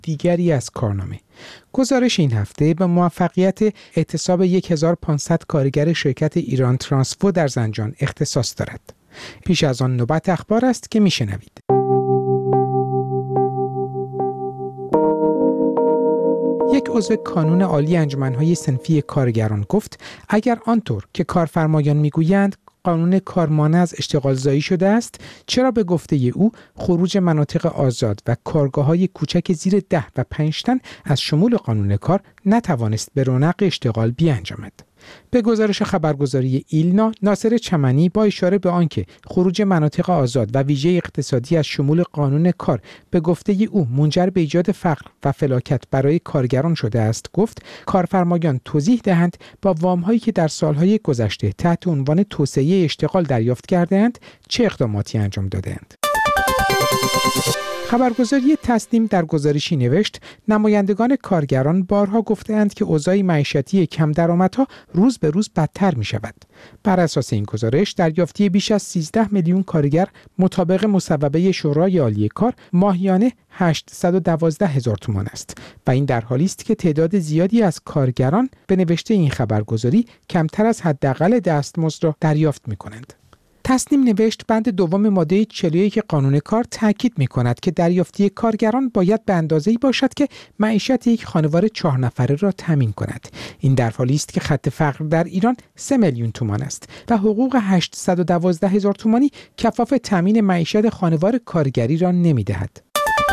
دیگری از کارنامه. گزارش این هفته به موفقیت اعتصاب 1500 کارگر شرکت ایران ترانسفو در زنجان اختصاص دارد. پیش از آن نوبت اخبار است که میشنوید. یک عضو کانون عالی انجمن‌های صنفی کارگران گفت اگر آنطور که کارفرمایان میگویند قانون کار مانع از اشتغالزایی شده است، چرا به گفته او خروج مناطق آزاد و کارگاه‌های کوچک زیر 10 و 5 تن از شمول قانون کار نتوانست به رونق اشتغال بیانجامد؟ به گزارش خبرگزاری ایلنا، ناصر چمنی با اشاره به آنکه خروج مناطق آزاد و ویژه اقتصادی از شمول قانون کار به گفته او منجر به ایجاد فقر و فلاکت برای کارگران شده است، گفت کارفرمایان توضیح دهند با وام‌هایی که در سالهای گذشته تحت عنوان توسعه اشتغال دریافت کرده‌اند چه اقداماتی انجام داده‌اند. خبرگزاری تسنیم در گزارشی نوشت نمایندگان کارگران بارها گفته‌اند که اوضاع معیشتی کم درآمدها روز به روز بدتر می شود. بر اساس این گزارش دریافتی بیش از 13 میلیون کارگر مطابق مصوبه شورای عالی کار ماهیانه 812,000 تومان است و این در حالی است که تعداد زیادی از کارگران به نوشته این خبرگزاری کمتر از حداقل دستمزد را دریافت می کنند. تسنیم نوشت بند دوم ماده 41 قانون کار تاکید می‌کند که دریافتی کارگران باید به اندازه‌ای باشد که معیشت یک خانواده 4 نفره را تامین کند. این در حالی است که خط فقر در ایران 3 میلیون تومان است و حقوق 812,000 تومانی کفاف تامین معیشت خانوار کارگری را نمی‌دهد.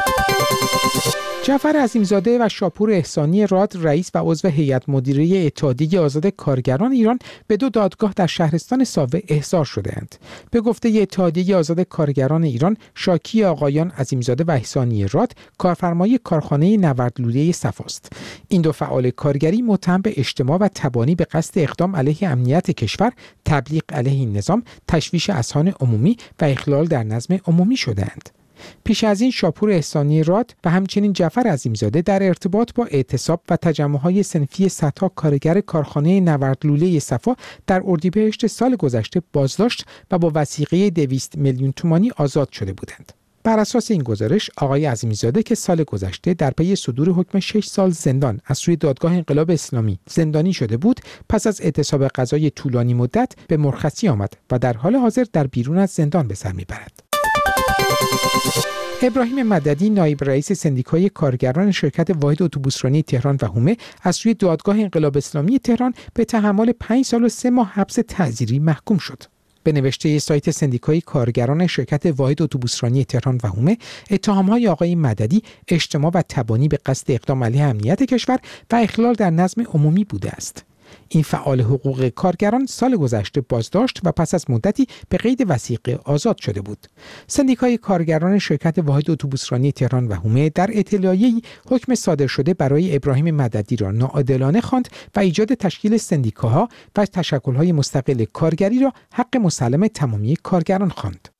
جعفر عظیمزاده و شاپور احسانی راد، رئیس و عضو هیئت مدیره اتحادیه آزاد کارگران ایران، به 2 دادگاه در شهرستان ساوه احضار شده‌اند. به گفته اتحادیه آزاد کارگران ایران، شاکی آقایان عظیمزاده و احسانی راد کارفرمای کارخانه نورد لوله صفاست. این 2 فعال کارگری متهم به اجتماع و تبانی به قصد اقدام علیه امنیت کشور، تبلیغ علیه نظام، تشویش اذهان عمومی و اخلال در نظم عمومی شده‌اند. پیش از این شاپور احسانی راد و همچنین جعفر عظیمزاده در ارتباط با اعتصاب و تجمع‌های صنفی صدها کارگر کارخانه نورد لوله صفا در اردیبهشت سال گذشته بازداشت و با وثیقه 200 میلیون تومانی آزاد شده بودند. بر اساس این گزارش آقای عظیمی‌زاده که سال گذشته در پی صدور حکم 6 سال زندان از سوی دادگاه انقلاب اسلامی زندانی شده بود، پس از اعتصاب قضایی طولانی مدت به مرخصی آمد و در حال حاضر در بیرون از زندان به سر می‌برد. ابراهیم مددی، نایب رئیس سندیکای کارگران شرکت واحد اتوبوسرانی تهران و حومه، از سوی دادگاه انقلاب اسلامی تهران به تحمل 5 سال و 3 ماه حبس تعزیری محکوم شد. به نوشته سایت سندیکای کارگران شرکت واحد اتوبوسرانی تهران و حومه، اتهام‌های آقای مددی اجتماع و تبانی به قصد اقدام علیه امنیت کشور و اخلال در نظم عمومی بوده است. این فعال حقوق کارگران سال گذشته بازداشت و پس از مدتی به قید وثیقه آزاد شده بود. سندیکای کارگران شرکت واحد اتوبوسرانی تهران و حومه در اطلاعیه‌ای حکم صادر شده برای ابراهیم مددی را ناعادلانه خواند و ایجاد تشکیل سندیکاها و تشکل‌های مستقل کارگری را حق مسلم تمامی کارگران خواند.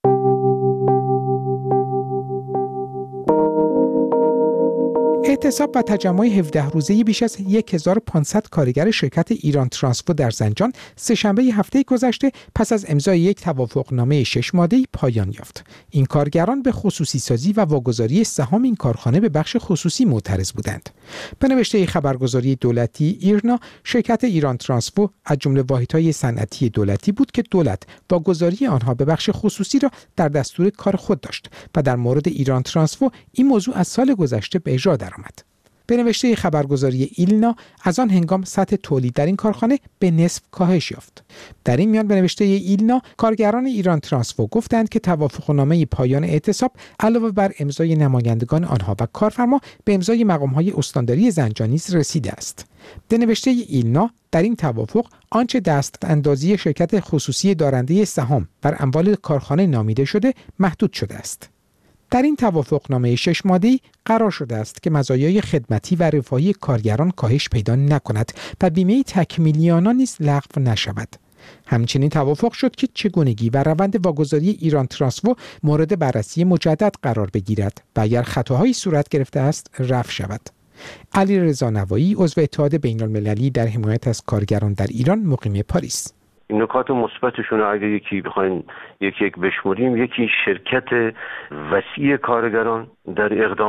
اعتصاب و تجمع 17 روزه بیش از 1500 کارگر شرکت ایران ترانسفو در زنجان سه‌شنبه هفته گذشته پس از امضای یک توافقنامه 6 ماده‌ای پایان یافت. این کارگران به خصوصی سازی و واگذاری سهام این کارخانه به بخش خصوصی معترض بودند. به نوشته خبرگزاری دولتی ایرنا، شرکت ایران ترانسفو از جمله واحدهای صنعتی دولتی بود که دولت واگذاری آنها به بخش خصوصی را در دستور کار خود داشت و در مورد ایران ترانسفو این موضوع از سال گذشته به اجرا درآمد. به نوشته خبرگزاری ایلنا، از آن هنگام سطح تولید در این کارخانه به نصف کاهش یافت. در این میان به نوشته ایلنا، کارگران ایران ترانسفو گفتند که توافقنامه پایان اعتصاب علاوه بر امضای نمایندگان آنها و کارفرما به امضای مقام‌های استانداری زنجان نیز رسیده است. به نوشته ایلنا، در این توافق آنچه دست اندازی شرکت خصوصی دارنده سهام بر اموال کارخانه نامیده شده محدود شده است. در این توافقنامه 6 ماده‌ای قرار شده است که مزایای خدمتی و رفاهی کارگران کاهش پیدا نکند و بیمه تکمیلی آنان نیز لغو نشود. همچنین توافق شد که چگونگی و روند واگذاری ایران ترانسفو مورد بررسی مجدد قرار بگیرد و اگر خطاهایی صورت گرفته است رفع شود. علیرضا نوایی، عضو اتحاد بین‌المللی در حمایت از کارگران در ایران، مقیم پاریس: نکات مثبتشون اگه یکی بخواین یک بشمریم، یکی شرکت وسیع کارگران در اقدامه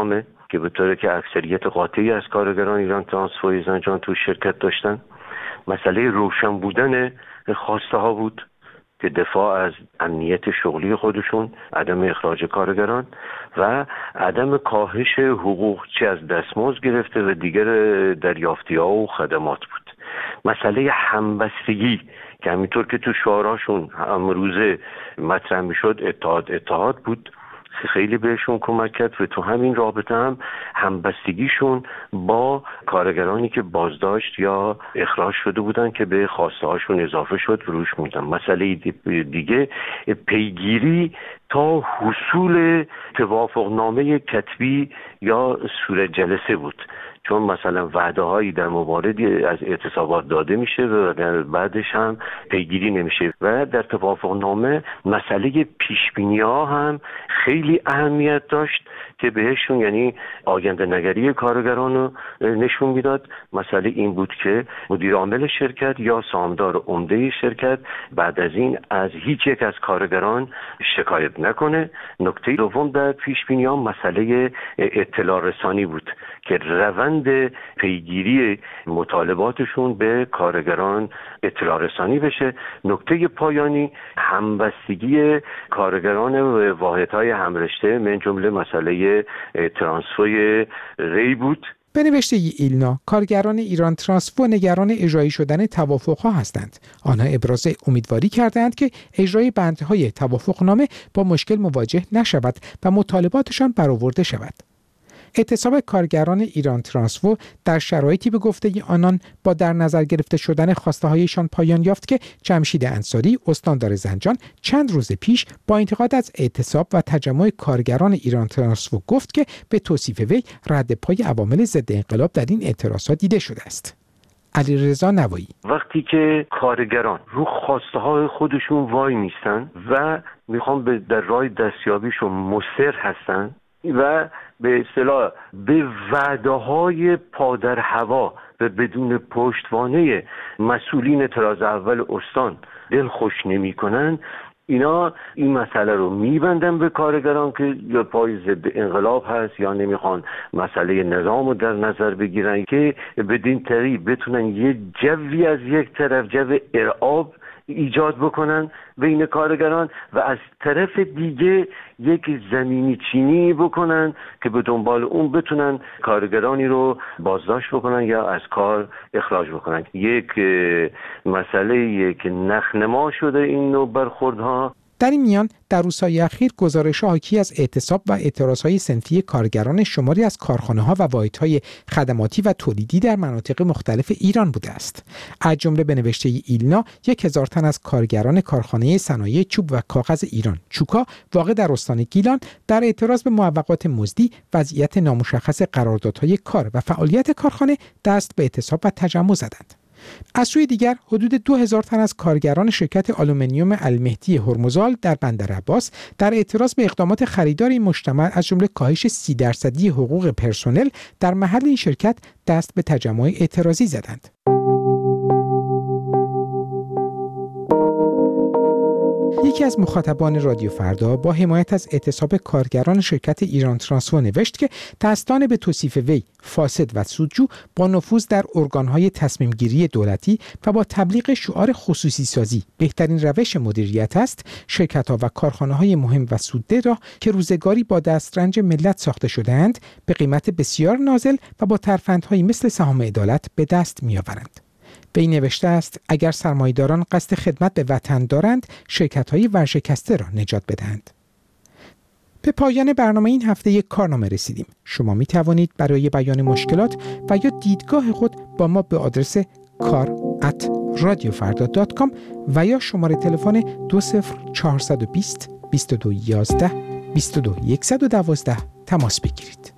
که به طوری که اکثریت قاطعی از کارگران ایران ترانسفو زنجان تو شرکت داشتن. مسئله روشن بودن خواسته ها بود که دفاع از امنیت شغلی خودشون، عدم اخراج کارگران و عدم کاهش حقوق چه از دستمزد گرفته و دیگر دریافتی‌ها و خدمات بود. مسئله همبستگی که همینطور که تو شعاراشون امروزه مطرح میشد اتحاد بود، خیلی بهشون کمک کرد و تو همین رابطه هم همبستگیشون با کارگرانی که بازداشت یا اخراج شده بودن که به خواسته هاشون اضافه شد و روش موندن. مسئله دیگه پیگیری تا حصول توافقنامه کتبی یا صورت جلسه بود، چون مثلا وعده هایی در موارد از اعتصابات داده میشه و بعدش هم پیگیری نمیشه و در توافقنامه مسئله پیشبینی ها هم خیلی اهمیت داشت که بهشون یعنی آینده نگری کارگران رو نشون میداد. مسئله این بود که مدیر عامل شرکت یا سهامدار عمده شرکت بعد از این از هیچ یک از کارگران شکایت نکنه. نکته دوم در پیشبینی ها مسئله اطلاع رسانی بود که روند پیگیری مطالباتشون به کارگران اطلاع رسانی بشه. نکته پایانی همبستگی کارگران واحدهای همرشته من جمله مسئله ترانسفوی ری بود. به نوشته ایلنا، کارگران ایران ترانسفو نگران اجرایی شدن توافقها هستند. آنها ابراز امیدواری کردند که اجرای بندهای توافقنامه با مشکل مواجه نشود و مطالباتشان برآورده شود. اعتصاب کارگران ایران ترانسفو در شرایطی به گفته آنان با در نظر گرفته شدن خواسته هایشان پایان یافت که جمشید انصاری، استاندار زنجان، چند روز پیش با انتقاد از اعتصاب و تجمع کارگران ایران ترانسفو گفت که به توصیف وی رد پای عوامل ضد انقلاب در این اعتراضات دیده شده است. علیرضا نوایی: وقتی که کارگران رو خواسته های خودشون وای میستن و میخوان در راه دستیابیشون مصر هستن و به اصطلاح به وعده‌های پادر هوا و بدون پشتوانه مسئولین طراز اول استان دل خوش نمی‌کنن، اینا این مسئله رو میبندن به کارگران که یا پای ضد انقلاب هست یا نمیخوان مسئله نظام رو در نظر بگیرن که بدین طریق بتونن یه جوی از یک طرف جو ارعاب ایجاد بکنن بین کارگران و از طرف دیگه یک زمینی چینی بکنن که به دنبال اون بتونن کارگرانی رو بازداشت بکنن یا از کار اخراج بکنن. یک مسئله که نخنما شده این نوع برخوردها. در این میان در روزهای اخیر گزارش‌ها حاکی از اعتصاب و اعتراض‌های صنفی کارگران شماری از کارخانه‌ها و واحدهای خدماتی و تولیدی در مناطق مختلف ایران بوده است. از جمله به نوشته ایلنا 1000 تن از کارگران کارخانه صنایع چوب و کاغذ ایران چوکا واقع در استان گیلان در اعتراض به موقعات مزدی، وضعیت نامشخص قراردادهای کار و فعالیت کارخانه دست به اعتصاب و تجمع زدند. از سوی دیگر حدود 2000 تن از کارگران شرکت آلومینیوم المهدی هرمزال در بندر عباس در اعتراض به اقدامات خریدار این مجتمع از جمله کاهش 30% حقوق پرسنل در محل این شرکت دست به تجمع اعتراضی زدند. یکی از مخاطبان رادیو فردا با حمایت از اعتصاب کارگران شرکت ایران ترانسفو نوشت که دستان به توصیف وی فاسد و سودجو با نفوذ در ارگان‌های تصمیم‌گیری دولتی و با تبلیغ شعار خصوصی سازی بهترین روش مدیریت است، شرکت‌ها و کارخانه‌های مهم و سودده را که روزگاری با دسترنج ملت ساخته شده‌اند به قیمت بسیار نازل و با ترفندهایی مثل سهام عدالت به دست می‌آورند. به این نوشته است اگر سرمایه‌داران قصد خدمت به وطن دارند شرکت‌های ورشکسته را نجات بدهند. به پایان برنامه این هفته یک کارنامه رسیدیم. شما می توانید برای بیان مشکلات و یا دیدگاه خود با ما به آدرس kar@radiofarda.com و یا شماره تلفن 20420 2211 22112 تماس بگیرید.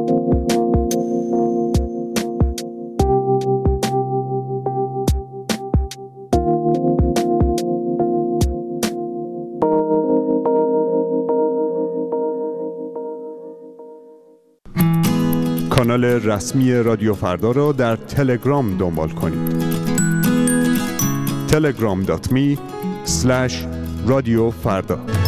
کانال رسمی رادیو فردا را در تلگرام دنبال کنید. telegram.me/رادیو فردا